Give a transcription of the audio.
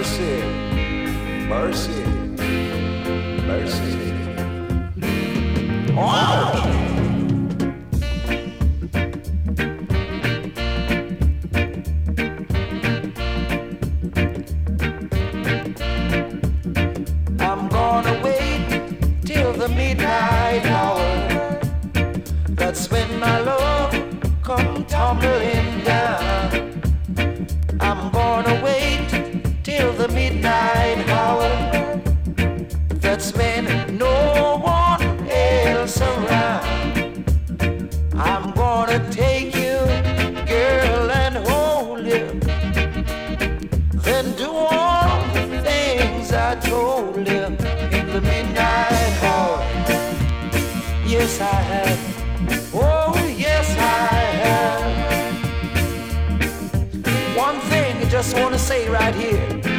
mercy, mercy, mercy. Oh! Midnight hour, that's when my love come tumbling down. I'm gonna wait till the midnight hour, that's when no one else around. I'm gonna take you, girl, and hold you, then do all the things I told you in the midnight hour. Yes, I have. Oh, yes, I have. One thing I just want to say right here.